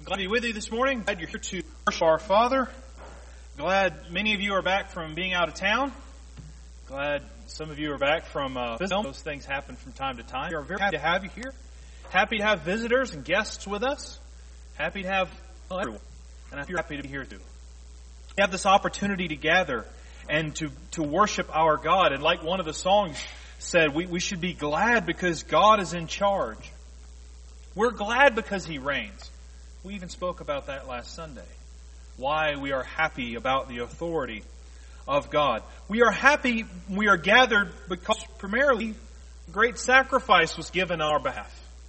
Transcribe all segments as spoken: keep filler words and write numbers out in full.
Glad to be with you this morning. Glad you're here to worship our Father. Glad many of you are back from being out of town. Glad some of you are back from uh, visiting. Those things happen from time to time. We are very happy to have you here. Happy to have visitors and guests with us. Happy to have well, everyone. And I'm happy to be here too. We have this opportunity to gather and to, to worship our God. And like one of the songs said, we, we should be glad because God is in charge. We're glad because He reigns. We even spoke about that last Sunday. Why we are happy about the authority of God. We are happy, we are gathered because primarily great sacrifice was given on our behalf.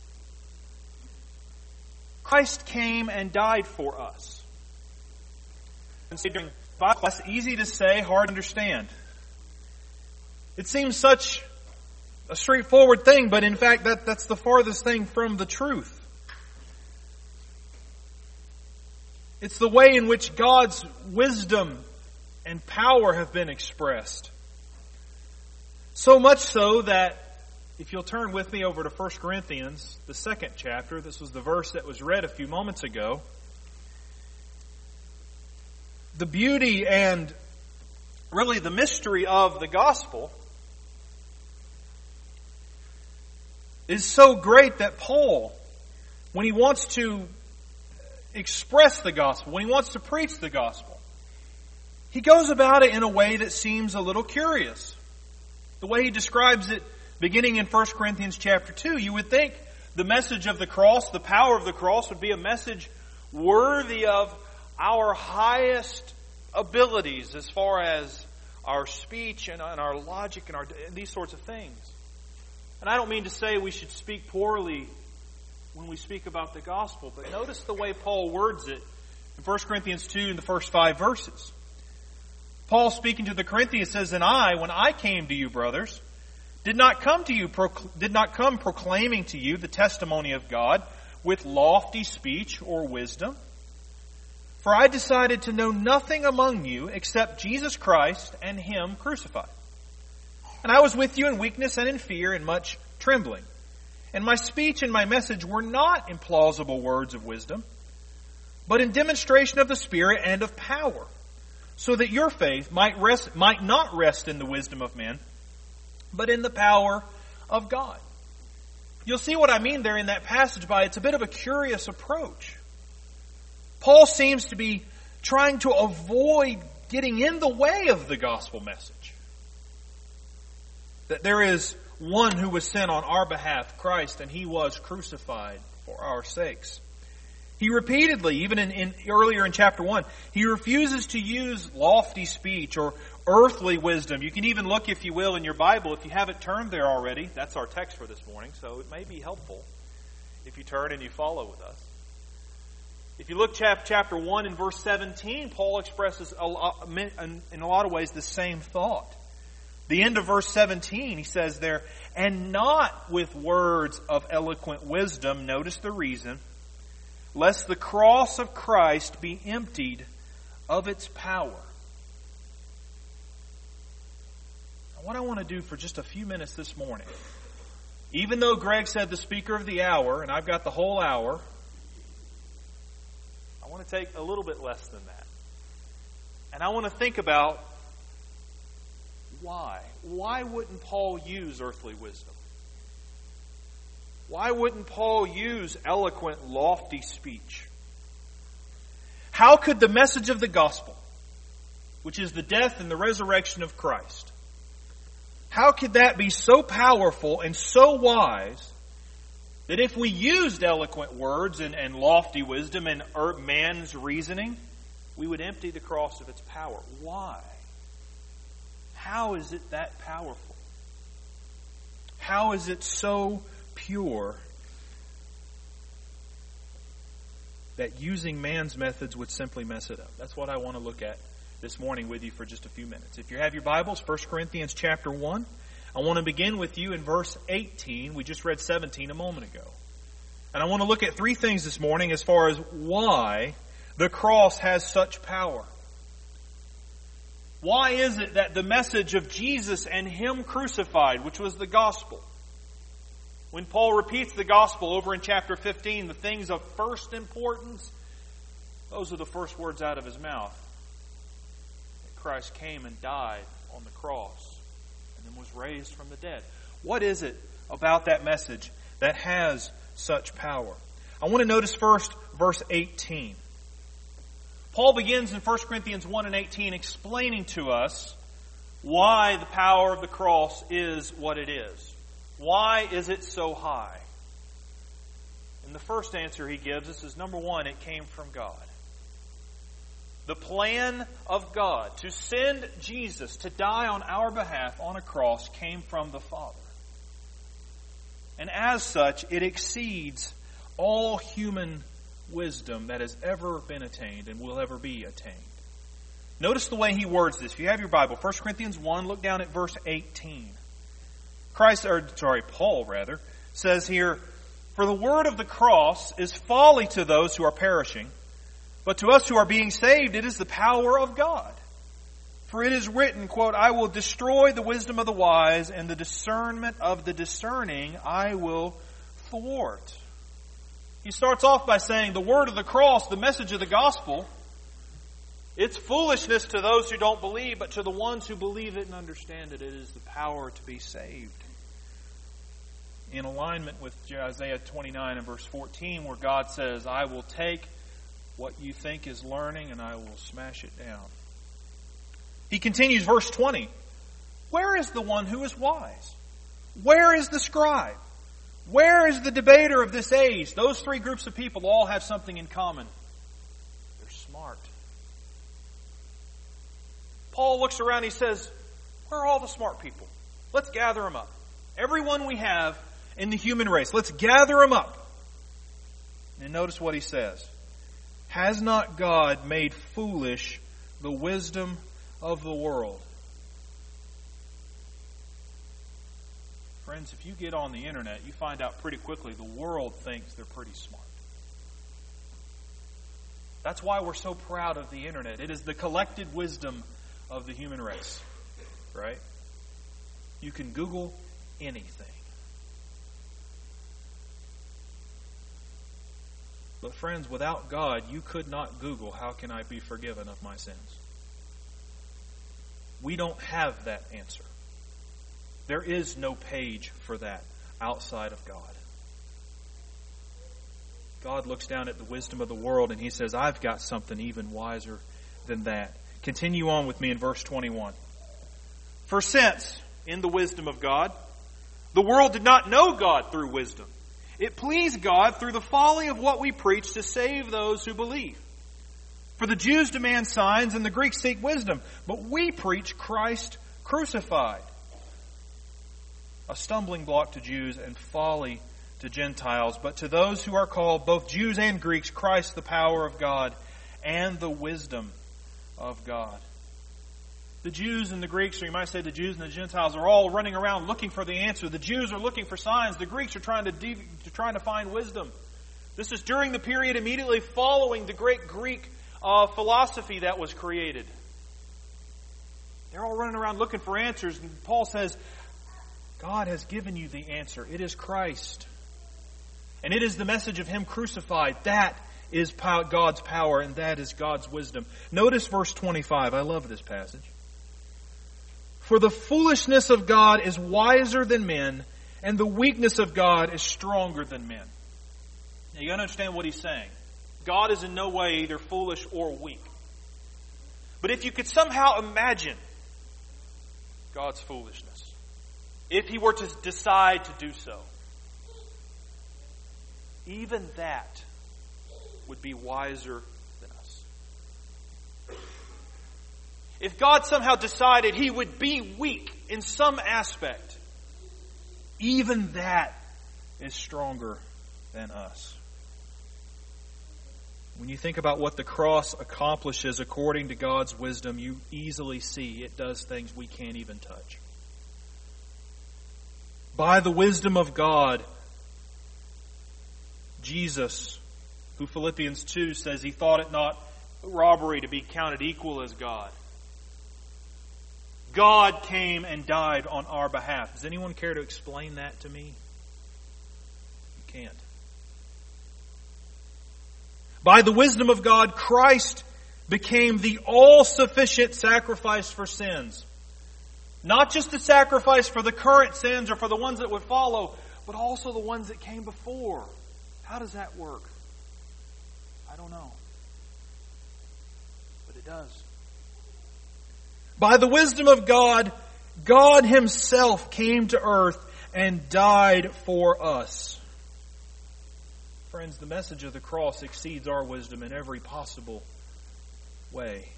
Christ came and died for us. Considering that's easy to say, hard to understand. It seems such a straightforward thing, but in fact that, that's the farthest thing from the truth. It's the way in which God's wisdom and power have been expressed. So much so that, if you'll turn with me over to First Corinthians, the second chapter, this was the verse that was read a few moments ago. The beauty and really the mystery of the gospel is so great that Paul, when he wants to express the gospel, when he wants to preach the gospel, he goes about it in a way that seems a little curious. The way he describes it beginning in First Corinthians chapter two, you would think the message of the cross, the power of the cross, would be a message worthy of our highest abilities as far as our speech and, and our logic and, our, and these sorts of things. And I don't mean to say we should speak poorly when we speak about the gospel, but notice the way Paul words it in First Corinthians two in the first five verses. Paul, speaking to the Corinthians, says, "And I, when I came to you, brothers, did not come to you, did not come proclaiming to you the testimony of God with lofty speech or wisdom. For I decided to know nothing among you except Jesus Christ and Him crucified. And I was with you in weakness and in fear and much trembling. And my speech and my message were not in plausible words of wisdom, but in demonstration of the Spirit and of power, so that your faith might rest, might not rest in the wisdom of men, but in the power of God." You'll see what I mean there in that passage by it's a bit of a curious approach. Paul seems to be trying to avoid getting in the way of the gospel message. That there is one who was sent on our behalf, Christ, and He was crucified for our sakes. He repeatedly, even in, in earlier in chapter one, he refuses to use lofty speech or earthly wisdom. You can even look, if you will, in your Bible. If you haven't turned there already, that's our text for this morning, so it may be helpful if you turn and you follow with us. If you look chap, chapter one in verse seventeen, Paul expresses a lot, in a lot of ways the same thought. The end of verse seventeen, he says there, "And not with words of eloquent wisdom," notice the reason, "lest the cross of Christ be emptied of its power." Now, what I want to do for just a few minutes this morning, even though Greg said the speaker of the hour, and I've got the whole hour, I want to take a little bit less than that. And I want to think about why. Why wouldn't Paul use earthly wisdom? Why wouldn't Paul use eloquent, lofty speech? How could the message of the gospel, which is the death and the resurrection of Christ, how could that be so powerful and so wise that if we used eloquent words and, and lofty wisdom and man's reasoning, we would empty the cross of its power? Why? How is it that powerful? How is it so pure that using man's methods would simply mess it up? That's what I want to look at this morning with you for just a few minutes. If you have your Bibles, First Corinthians chapter one, I want to begin with you in verse eighteen. We just read seventeen a moment ago. And I want to look at three things this morning as far as why the cross has such power. Why is it that the message of Jesus and Him crucified, which was the gospel, when Paul repeats the gospel over in chapter fifteen, the things of first importance Those are the first words out of his mouth. That Christ came and died on the cross and then was raised from the dead. What is it about that message that has such power? I want to notice first verse eighteen. Paul begins in First Corinthians one and eighteen explaining to us why the power of the cross is what it is. Why is it so high? And the first answer he gives us is, number one, it came from God. The plan of God to send Jesus to die on our behalf on a cross came from the Father. And as such, it exceeds all human wisdom that has ever been attained and will ever be attained. Notice the way he words this. If you have your Bible, First Corinthians one, look down at verse eighteen. Christ, or sorry, Paul rather, says here, "For the word of the cross is folly to those who are perishing, but to us who are being saved, it is the power of God. For it is written, quote, I will destroy the wisdom of the wise, and the discernment of the discerning I will thwart." He starts off by saying the word of the cross, the message of the gospel, it's foolishness to those who don't believe, but to the ones who believe it and understand it, it is the power to be saved. In alignment with Isaiah twenty-nine and verse fourteen, where God says, I will take what you think is learning and I will smash it down. He continues, verse twenty, "Where is the one who is wise? Where is the scribe? Where is the debater of this age?" Those three groups of people all have something in common. They're smart. Paul looks around and he says, where are all the smart people? Let's gather them up. Everyone we have in the human race, let's gather them up. And notice what he says. "Has not God made foolish the wisdom of the world?" Friends, if you get on the internet, you find out pretty quickly the world thinks they're pretty smart. That's why we're so proud of the internet. It is the collected wisdom of the human race. Right? You can Google anything. But friends, without God, you could not Google, "How can I be forgiven of my sins?" We don't have that answer. There is no page for that outside of God. God looks down at the wisdom of the world and He says, I've got something even wiser than that. Continue on with me in verse twenty-one. "For since, in the wisdom of God, the world did not know God through wisdom, it pleased God through the folly of what we preach to save those who believe. For the Jews demand signs and the Greeks seek wisdom, but we preach Christ crucified, a stumbling block to Jews and folly to Gentiles. But to those who are called, both Jews and Greeks, Christ the power of God and the wisdom of God." The Jews and the Greeks, or you might say the Jews and the Gentiles, are all running around looking for the answer. The Jews are looking for signs. The Greeks are trying to, de- trying to find wisdom. This is during the period immediately following the great Greek uh, philosophy that was created. They're all running around looking for answers. And Paul says, God has given you the answer. It is Christ. And it is the message of Him crucified. That is God's power, and that is God's wisdom. Notice verse twenty-five. I love this passage. "For the foolishness of God is wiser than men, and the weakness of God is stronger than men." Now you got to understand what he's saying. God is in no way either foolish or weak. But if you could somehow imagine God's foolishness, if He were to decide to do so, even that would be wiser than us. If God somehow decided He would be weak in some aspect, even that is stronger than us. When you think about what the cross accomplishes according to God's wisdom, you easily see it does things we can't even touch. By the wisdom of God, Jesus, who Philippians two says He thought it not robbery to be counted equal as God. God came and died on our behalf. Does anyone care to explain that to me? You can't. By the wisdom of God, Christ became the all-sufficient sacrifice for sins. Not just the sacrifice for the current sins or for the ones that would follow, but also the ones that came before. How does that work? I don't know. But it does. By the wisdom of God, God Himself came to earth and died for us. Friends, the message of the cross exceeds our wisdom in every possible way.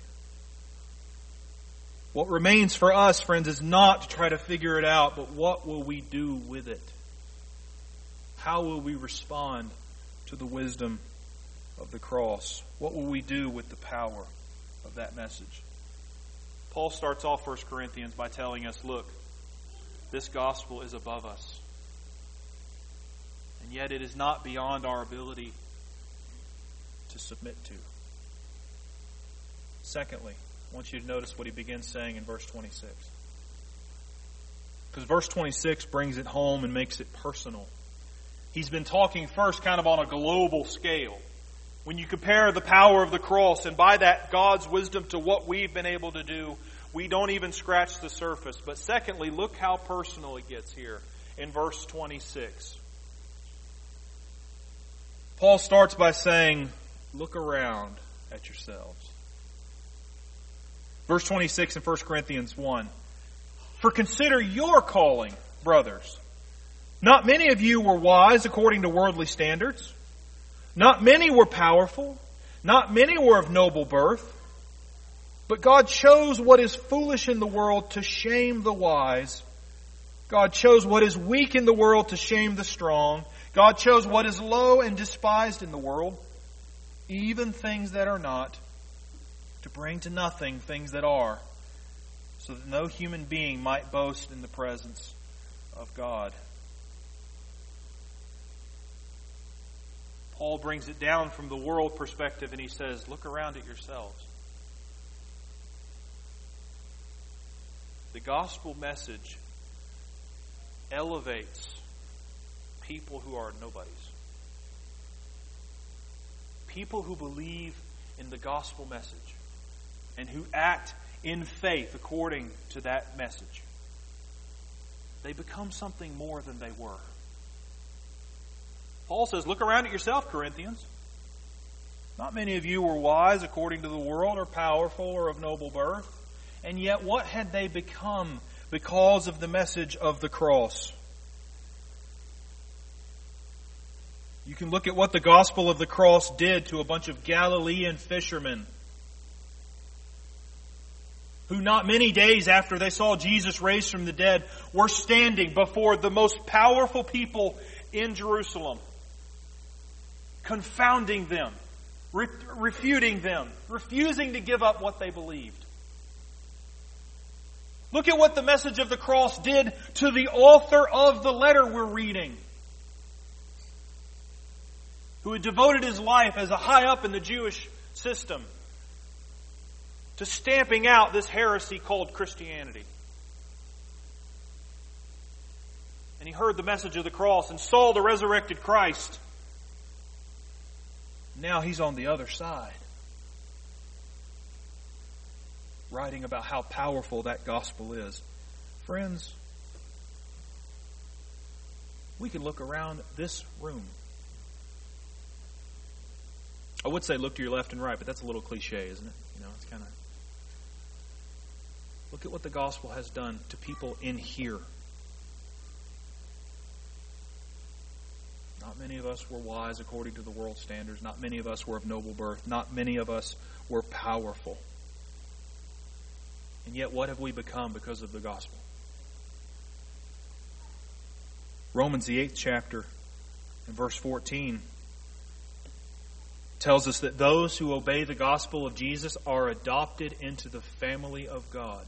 What remains for us, friends, is not to try to figure it out, but what will we do with it? How will we respond to the wisdom of the cross? What will we do with the power of that message? Paul starts off First Corinthians by telling us, look, this gospel is above us. And yet it is not beyond our ability to submit to. Secondly, I want you to notice what he begins saying in verse twenty-six. Because verse twenty-six brings it home and makes it personal. He's been talking first kind of on a global scale. When you compare the power of the cross and by that God's wisdom to what we've been able to do, we don't even scratch the surface. But secondly, look how personal it gets here in verse twenty-six. Paul starts by saying, look around at yourselves. Verse twenty-six in First Corinthians one. For consider your calling, brothers. Not many of you were wise according to worldly standards. Not many were powerful. Not many were of noble birth. But God chose what is foolish in the world to shame the wise. God chose what is weak in the world to shame the strong. God chose what is low and despised in the world, even things that are not, to bring to nothing things that are, so that no human being might boast in the presence of God. Paul brings it down from the world perspective and he says, look around at yourselves. The gospel message elevates people who are nobodies. People who believe in the gospel message and who act in faith according to that message. They become something more than they were. Paul says, look around at yourself, Corinthians. Not many of you were wise according to the world, or powerful, or of noble birth. And yet what had they become because of the message of the cross? You can look at what the gospel of the cross did to a bunch of Galilean fishermen who not many days after they saw Jesus raised from the dead were standing before the most powerful people in Jerusalem, confounding them, re- refuting them, refusing to give up what they believed. Look at what the message of the cross did to the author of the letter we're reading, who had devoted his life as a high up in the Jewish system to stamping out this heresy called Christianity. And he heard the message of the cross and saw the resurrected Christ. Now he's on the other side, writing about how powerful that gospel is. Friends, we can look around this room. I would say look to your left and right, but that's a little cliche, isn't it? You know, it's kind of... Look at what the gospel has done to people in here. Not many of us were wise according to the world's standards. Not many of us were of noble birth. Not many of us were powerful. And yet what have we become because of the gospel? Romans, the eighth chapter, in verse fourteen, tells us that those who obey the gospel of Jesus are adopted into the family of God.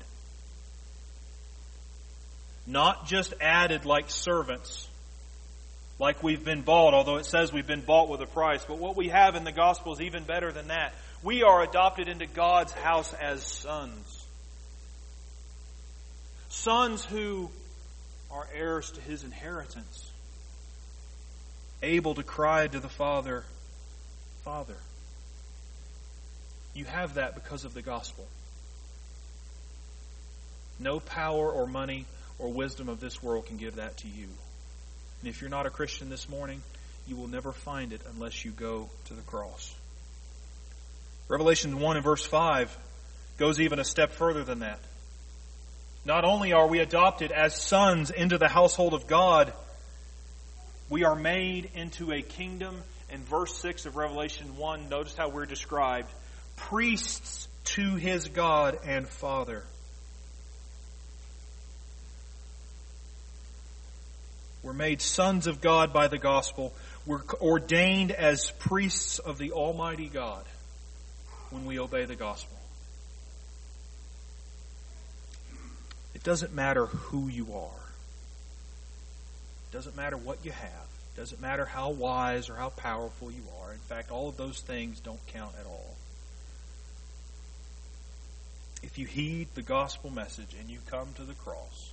Not just added like servants, like we've been bought, although it says we've been bought with a price. But what we have in the gospel is even better than that. We are adopted into God's house as sons. Sons who are heirs to His inheritance. Able to cry to the Father, Father. You have that because of the gospel. No power or money or wisdom of this world can give that to you. And if you're not a Christian this morning, you will never find it unless you go to the cross. Revelation one and verse five goes even a step further than that. Not only are we adopted as sons into the household of God, we are made into a kingdom. In verse six of Revelation one, notice how we're described. Priests to His God and Father. We're made sons of God by the gospel. We're ordained as priests of the Almighty God when we obey the gospel. It doesn't matter who you are. It doesn't matter what you have. It doesn't matter how wise or how powerful you are. In fact, all of those things don't count at all. If you heed the gospel message and you come to the cross,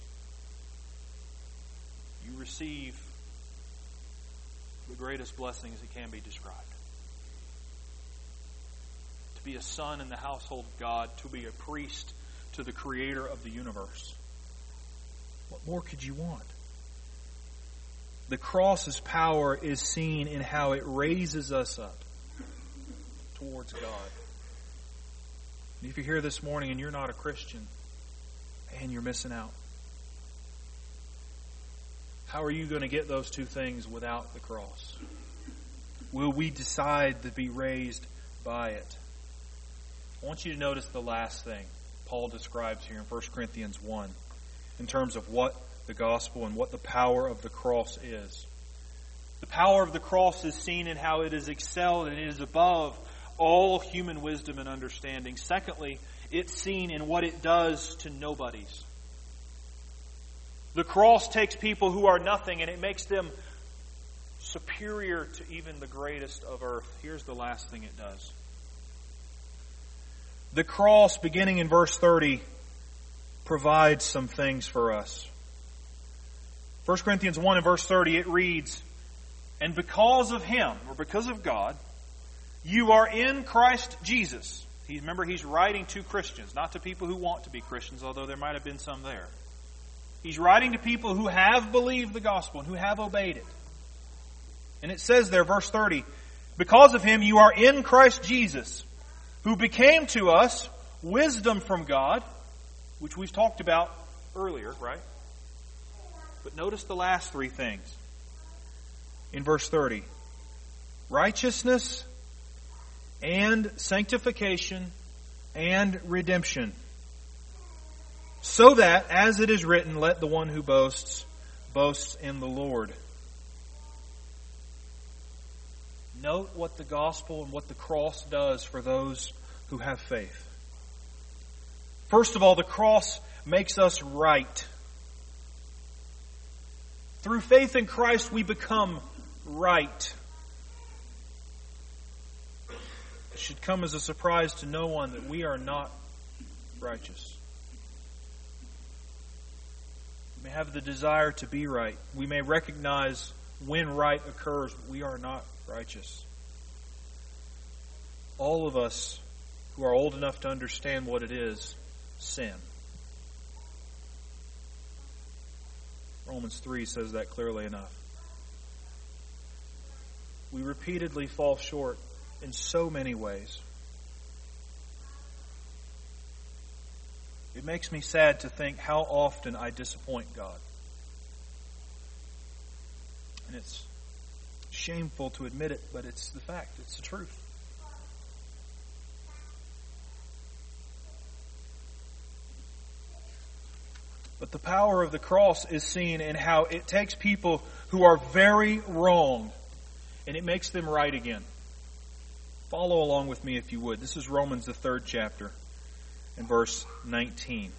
you receive the greatest blessings that can be described. To be a son in the household of God, to be a priest to the Creator of the universe. What more could you want? The cross's power is seen in how it raises us up towards God. And if you're here this morning and you're not a Christian, man, you're missing out. How are you going to get those two things without the cross? Will we decide to be raised by it? I want you to notice the last thing Paul describes here in First Corinthians one in terms of what the gospel and what the power of the cross is. The power of the cross is seen in how it is excelled and it is above all human wisdom and understanding. Secondly, it's seen in what it does to nobodies. The cross takes people who are nothing and it makes them superior to even the greatest of earth. Here's the last thing it does. The cross, beginning in verse thirty, provides some things for us. First Corinthians one and verse thirty, it reads, "And because of Him," or because of God, "you are in Christ Jesus." He, remember, he's writing to Christians, not to people who want to be Christians, although there might have been some there. He's writing to people who have believed the gospel and who have obeyed it. And it says there, verse thirty, "Because of Him you are in Christ Jesus, who became to us wisdom from God," which we've talked about earlier, right? But notice the last three things. In verse thirty, righteousness and sanctification and redemption. So that, as it is written, let the one who boasts, boasts in the Lord. Note what the gospel and what the cross does for those who have faith. First of all, the cross makes us right. Through faith in Christ, we become right. It should come as a surprise to no one that we are not righteous. We may have the desire to be right. We may recognize when right occurs, but we are not righteous. All of us who are old enough to understand what it is, sin. Romans three says that clearly enough. We repeatedly fall short in so many ways. It makes me sad to think how often I disappoint God. And it's shameful to admit it, but it's the fact. It's the truth. But the power of the cross is seen in how it takes people who are very wrong and it makes them right again. Follow along with me if you would. This is Romans, the third chapter, and verse nineteen.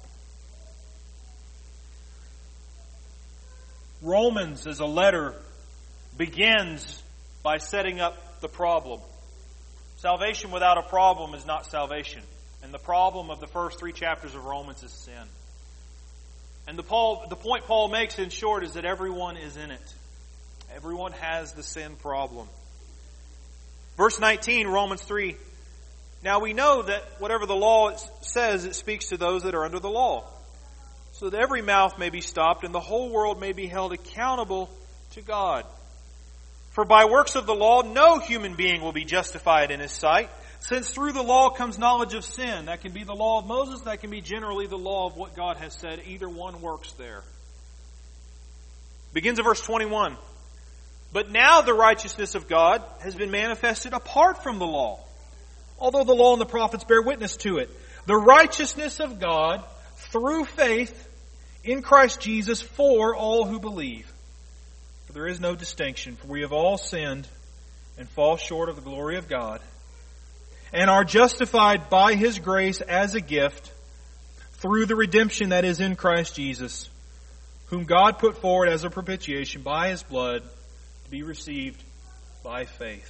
Romans, as a letter, begins by setting up the problem. Salvation without a problem is not salvation. And the problem of the first three chapters of Romans is sin. And the, Paul, the point Paul makes in short is that everyone is in it. Everyone has the sin problem. Verse nineteen, Romans three Now we know that whatever the law says, it speaks to those that are under the law, so that every mouth may be stopped and the whole world may be held accountable to God. For by works of the law, no human being will be justified in his sight, since through the law comes knowledge of sin. That can be the law of Moses, that can be generally the law of what God has said. Either one works there. Begins at verse twenty-one. But now the righteousness of God has been manifested apart from the law, although the law and the prophets bear witness to it. The righteousness of God through faith in Christ Jesus for all who believe. For there is no distinction, for we have all sinned and fall short of the glory of God, and are justified by His grace as a gift through the redemption that is in Christ Jesus, whom God put forward as a propitiation by His blood to be received by faith.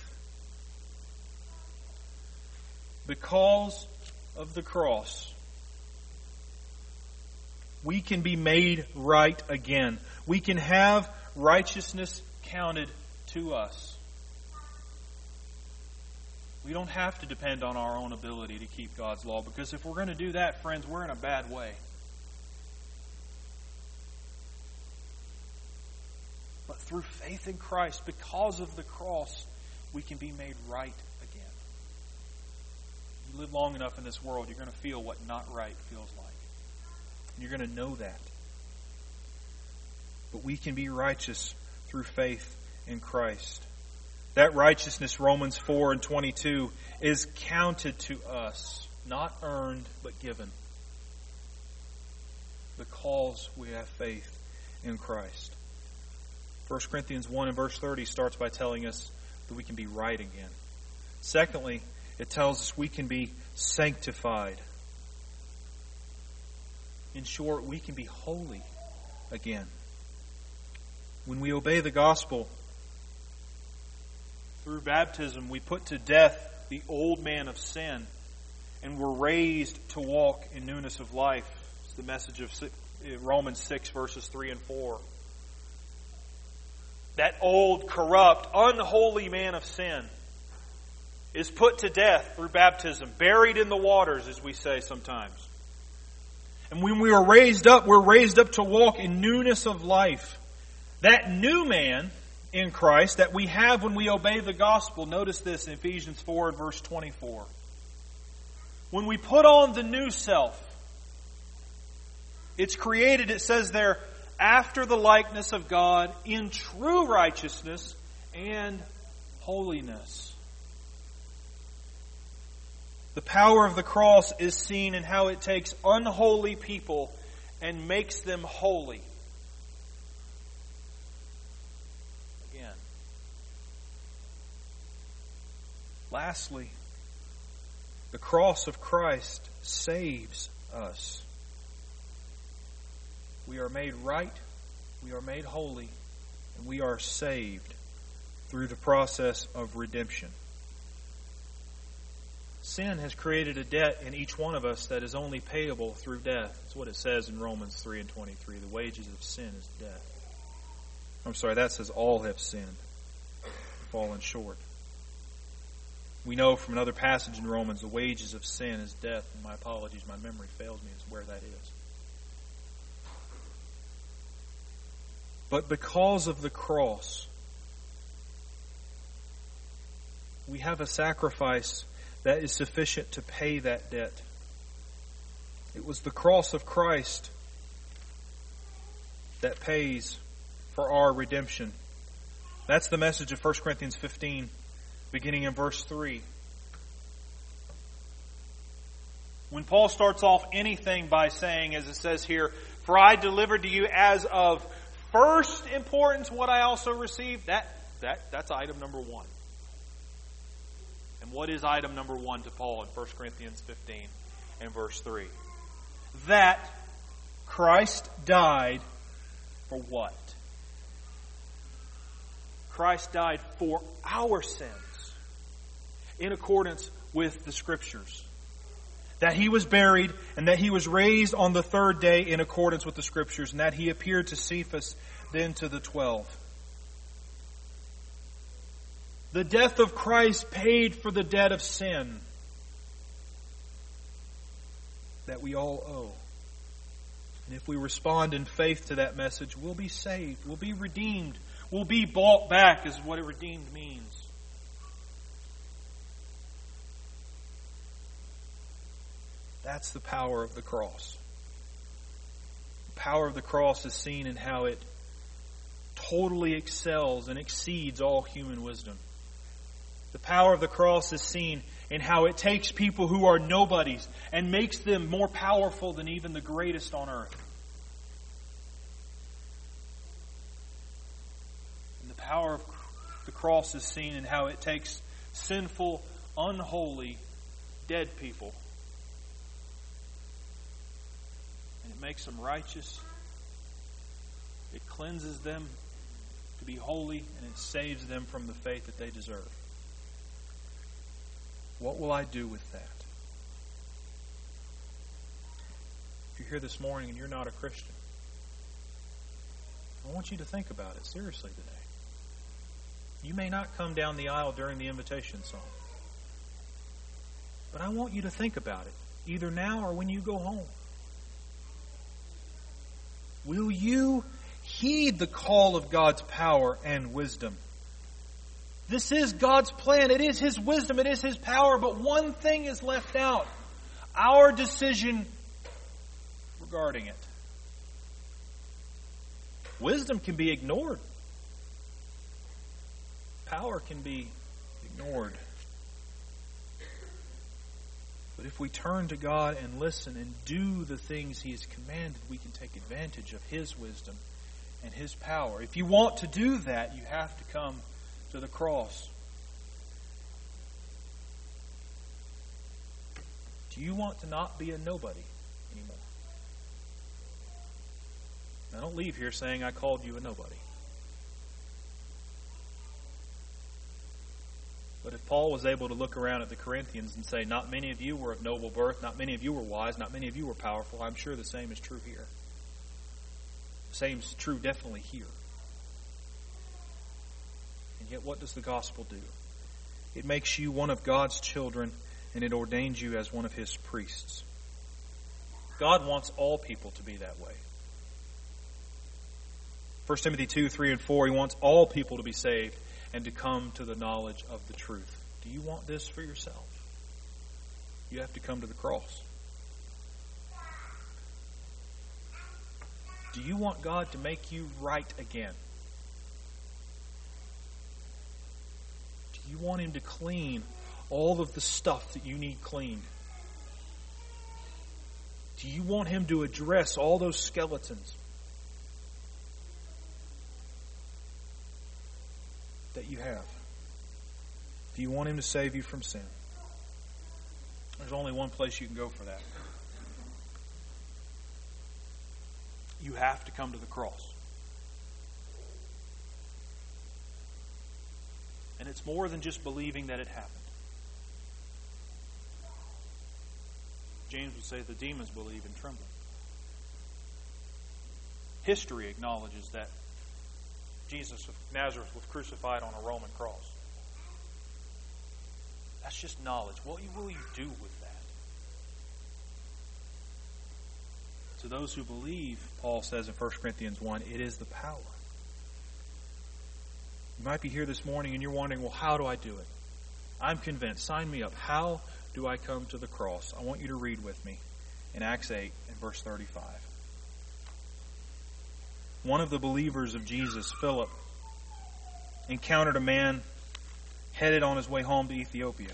Because of the cross, we can be made right again. We can have righteousness counted to us. We don't have to depend on our own ability to keep God's law, because if we're going to do that, friends, we're in a bad way. But through faith in Christ, because of the cross, we can be made right again. You live long enough in this world, you're going to feel what not right feels like. And you're going to know that. But we can be righteous through faith in Christ. That righteousness, Romans four and twenty-two, is counted to us, not earned, but given. Because we have faith in Christ. First Corinthians one and verse thirty starts by telling us that we can be right again. Secondly, it tells us we can be sanctified. In short, we can be holy again. When we obey the gospel, through baptism, we put to death the old man of sin, and we're raised to walk in newness of life. It's the message of Romans six, verses three and four. That old, corrupt, unholy man of sin is put to death through baptism, buried in the waters, as we say sometimes. And when we are raised up, we're raised up to walk in newness of life. That new man in Christ that we have when we obey the gospel, notice this in Ephesians four and verse twenty-four. When we put on the new self, it's created, it says there, after the likeness of God in true righteousness and holiness. The power of the cross is seen in how it takes unholy people and makes them holy. Again. Lastly, the cross of Christ saves us. We are made right, we are made holy, and we are saved through the process of redemption. Sin has created a debt in each one of us that is only payable through death. That's what it says in Romans three and twenty-three. The wages of sin is death. I'm sorry, that says all have sinned, fallen short. We know from another passage in Romans, the wages of sin is death. And my apologies, my memory fails me as to where that is. But because of the cross, we have a sacrifice that is sufficient to pay that debt. It was the cross of Christ that pays for our redemption. That's the message of First Corinthians fifteen, beginning in verse three. When Paul starts off anything by saying, as it says here, "For I delivered to you as of first importance what I also received," that, that that's item number one. And what is item number one to Paul in First Corinthians fifteen and verse three? That Christ died for what? Christ died for our sins in accordance with the Scriptures. That He was buried and that He was raised on the third day in accordance with the Scriptures, and that He appeared to Cephas, then to the twelve. The death of Christ paid for the debt of sin. that we all owe. And if we respond in faith to that message, we'll be saved, we'll be redeemed, we'll be bought back, is what redeemed means. That's the power of the cross. The power of the cross is seen in how it totally excels and exceeds all human wisdom. The power of the cross is seen in how it takes people who are nobodies and makes them more powerful than even the greatest on earth. And the power of the cross is seen in how it takes sinful, unholy, dead people and it makes them righteous. It cleanses them to be holy, and it saves them from the fate that they deserve. What will I do with that? If you're here this morning and you're not a Christian, I want you to think about it seriously today. You may not come down the aisle during the invitation song, but I want you to think about it, either now or when you go home. Will you heed the call of God's power and wisdom? This is God's plan. It is His wisdom. It is His power. But one thing is left out. Our decision regarding it. Wisdom can be ignored. Power can be ignored. But if we turn to God and listen and do the things He has commanded, we can take advantage of His wisdom and His power. If you want to do that, you have to come to the cross. Do you want to not be a nobody anymore? Now, don't leave here saying I called you a nobody. But if Paul was able to look around at the Corinthians and say, not many of you were of noble birth, not many of you were wise, not many of you were powerful, I'm sure the same is true here. The same is true definitely here. And yet what does the gospel do? It makes you one of God's children, and it ordains you as one of His priests. God wants all people to be that way. First Timothy two, three, and four, He wants all people to be saved and to come to the knowledge of the truth. Do you want this for yourself? You have to come to the cross. Do you want God to make you right again? Do you want Him to clean all of the stuff that you need cleaned? Do you want Him to address all those skeletons that you have? Do you want Him to save you from sin? There's only one place you can go for that. You have to come to the cross. And it's more than just believing that it happened. James would say the demons believe and tremble. History acknowledges that Jesus of Nazareth was crucified on a Roman cross. That's just knowledge. What will you do with that? To those who believe, Paul says in First Corinthians one, it is the power. You might be here this morning and you're wondering, well, how do I do it? I'm convinced. Sign me up. How do I come to the cross? I want you to read with me in Acts eight and verse thirty-five. One of the believers of Jesus, Philip, encountered a man headed on his way home to Ethiopia.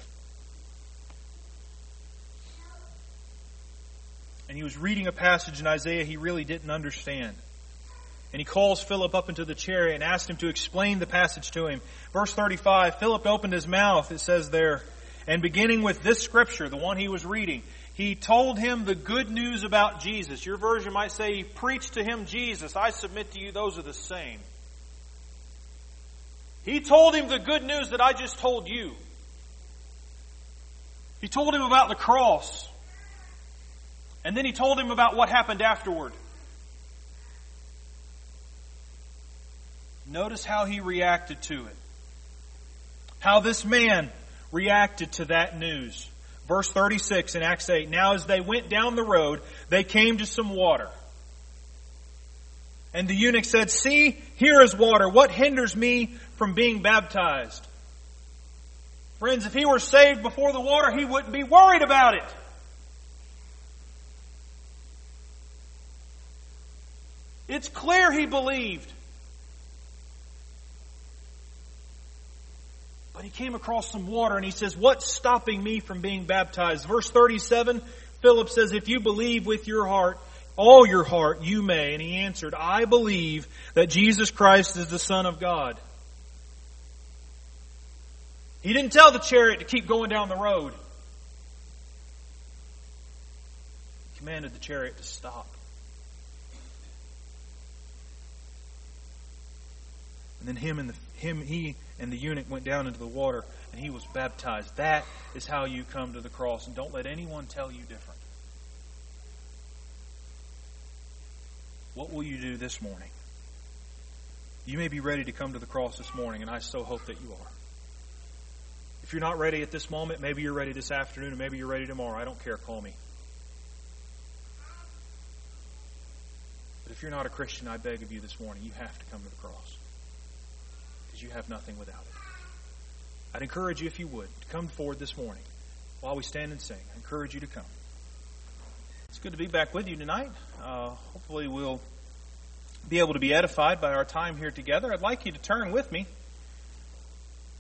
And he was reading a passage in Isaiah he really didn't understand. And he calls Philip up into the chariot and asks him to explain the passage to him. Verse thirty-five, Philip opened his mouth, it says there, and beginning with this scripture, the one he was reading, he told him the good news about Jesus. Your version might say he preached to him Jesus. I submit to you those are the same. He told him the good news that I just told you. He told him about the cross. And then he told him about what happened afterward. Notice how he reacted to it. How this man reacted to that news. Verse thirty-six in Acts eight. Now as they went down the road, they came to some water. And the eunuch said, "See, here is water. What hinders me from being baptized?" Friends, if he were saved before the water, he wouldn't be worried about it. It's clear he believed. But he came across some water and he says, "What's stopping me from being baptized?" Verse thirty-seven, Philip says, "If you believe with your heart, all your heart, you may." And he answered, "I believe that Jesus Christ is the Son of God." He didn't tell the chariot to keep going down the road. He commanded the chariot to stop. And then him and the, him, he and the eunuch went down into the water, and he was baptized. That is how you come to the cross, and don't let anyone tell you different. What will you do this morning? You may be ready to come to the cross this morning, and I so hope that you are. If you're not ready at this moment, maybe you're ready this afternoon, and maybe you're ready tomorrow. I don't care. Call me. But if you're not a Christian, I beg of you this morning, you have to come to the cross. Because you have nothing without it. I'd encourage you, if you would, to come forward this morning while we stand and sing. I encourage you to come. It's good to be back with you tonight. Uh, hopefully we'll be able to be edified by our time here together. I'd like you to turn with me